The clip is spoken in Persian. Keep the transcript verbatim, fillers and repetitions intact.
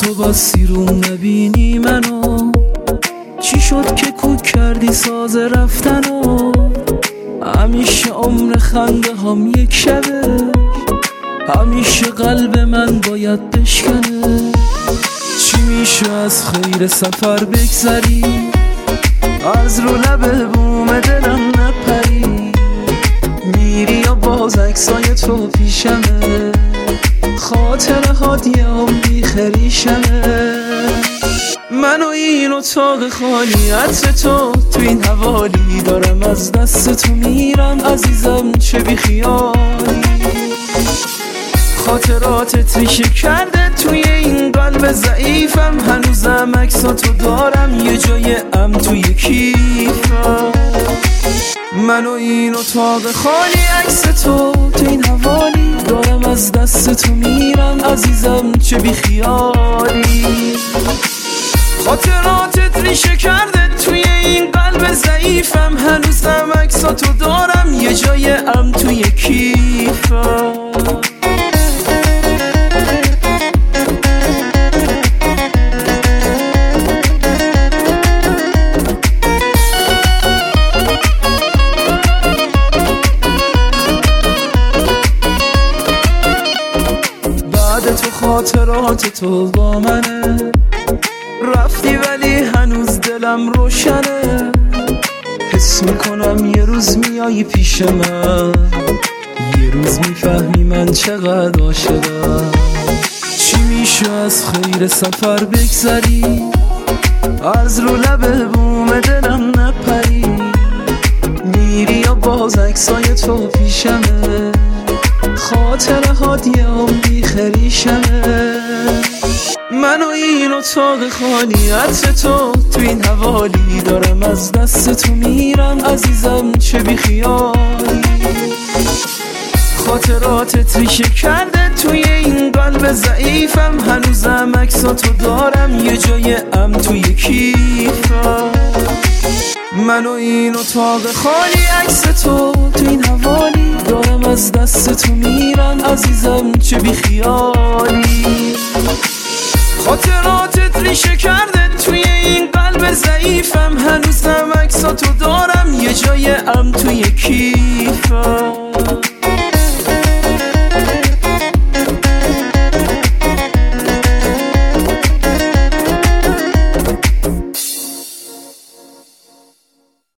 تو بسی رو نبینی منو، چی شد که کوک کردی ساز رفتنو؟ همیشه عمر خنده هم یک شبه، همیشه قلب من باید بشکنه. چی میشه از خیر سفر بگذری، از رو لب بوم دلم نپری؟ میری یا باز عکسای تو پیشمه، خاطر هادیه هم بیخریشمه. من و این اتاق خالی، عطر تو تو این حوالی، دارم از دست تو میرم عزیزم چه بیخیالی. خاطراتت ریشه کرده توی این قلب ضعیفم، هنوزم عکساتو دارم یه جای ام توی کیفم. من و این اتاق خالی، عکس تو تو این حوالی، دارم از دست تو میرم عزیزم چه بیخیالی. خاطراتت ریشه کرده توی این قلب ضعیفم، هنوزم عکساتو دارم یه جای ام توی کیفم. بعد تو خاطرات تو با منه، رفتی ولی هنوز دلم روشنه. حس میکنم یه روز میایی پیش من، یه روز میفهمی من چقدر عاشقم. چی میشه از خیر سفر بگذری، از رو لب بوم دلم نپری؟ میری یا باز عکسای تو پیشمه، خاطر هادیه هم بیخریشمه. من و این اتاق خالی، عطر تو تو این حوالی، دارم از دست تو میرم عزیزم چه بیخیالی. خاطراتت ریشه کرده توی این قلب ضعیفم، هنوزم عکساتو دارم یه جای ام توی کیفم. من و این اتاق خالی، عکس تو تو این حوالی، دارم از دست تو میرم عزیزم چه بیخیالی. خاطراتت ریشه کرده توی این قلب ضعیفم، هنوزم عکساتو دارم یه جای ام توی کیفم.